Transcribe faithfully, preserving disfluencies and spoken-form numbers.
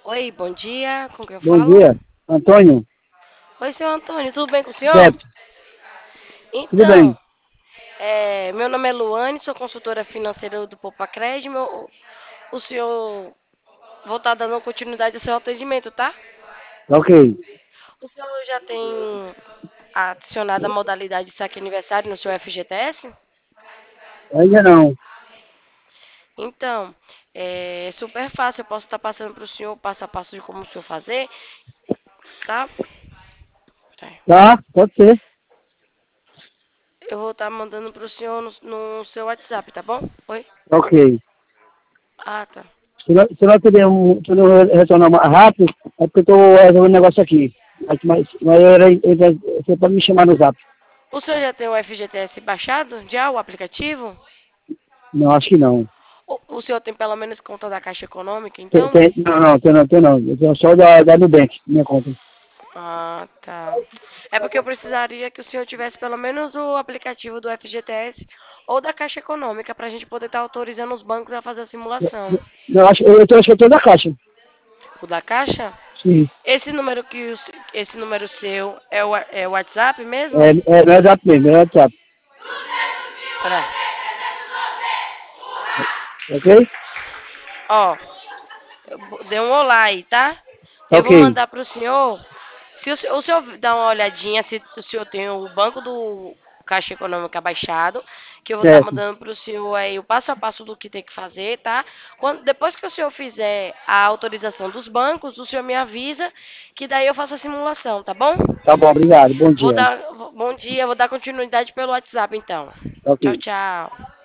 Oi, bom dia, com quem eu Bom falo? dia, Antônio. Oi, senhor Antônio, tudo bem com o senhor? Certo, tudo Então, bem. é, meu nome é Luane, sou consultora financeira do Popacred. Meu, o senhor, vou estar dando continuidade ao seu atendimento, tá? Tá ok. O senhor já tem adicionado a modalidade de saque aniversário no seu F G T S? Ainda não. Então, é super fácil, eu posso estar passando para o senhor passo a passo de como o senhor fazer, tá? Tá, pode ser. Eu vou estar mandando para o senhor no, no seu WhatsApp, tá bom? Oi? Tá ok. Ah, tá. Se não, se não puder um, se não retornar mais rápido, é porque eu tô resolvendo um negócio aqui. Mas, mas, mas eu era, eu- você pode me chamar no zap. O senhor já tem o F G T S baixado? Já, o aplicativo? Não, acho que não. O, o senhor tem pelo menos conta da Caixa Econômica, Tem, então? tem, não, não, tem não, tem não. Eu tenho só da, da Nubank, minha conta. Ah, tá. É porque eu precisaria que o senhor tivesse pelo menos o aplicativo do F G T S ou da Caixa Econômica para a gente poder estar autorizando os bancos a fazer a simulação. Não, acho, eu, eu, tenho, acho que eu tenho da Caixa. O da Caixa? Sim. Esse número que o se- esse número seu é o, é o WhatsApp É, mesmo? é, não é zap mesmo, é WhatsApp. Pera. Ok? Ó, eu bo- dei um olá aí, tá? Tá Eu ok. vou mandar pro senhor. Se o, se- o senhor dar uma olhadinha se o senhor tem o banco do Caixa Econômica baixado, que eu vou estar Certo. mandando pro senhor aí o passo a passo do que tem que fazer, tá? Quando, depois que o senhor fizer a autorização dos bancos, o senhor me avisa que daí eu faço a simulação, tá bom? Tá bom, obrigado. Bom Vou dia. dar, bom dia, vou dar continuidade pelo WhatsApp então. Tá Tchau, ok. tchau.